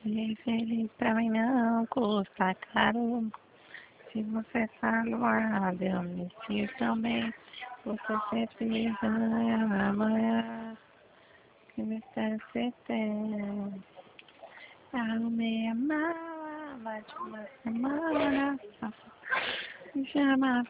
Ser feliz pra mim não custa caro. Se você salvar, eu me sinto bem. Você ser feliz amanhã. Que me você tem. Arrumei a mala, mais de uma semana. Me chama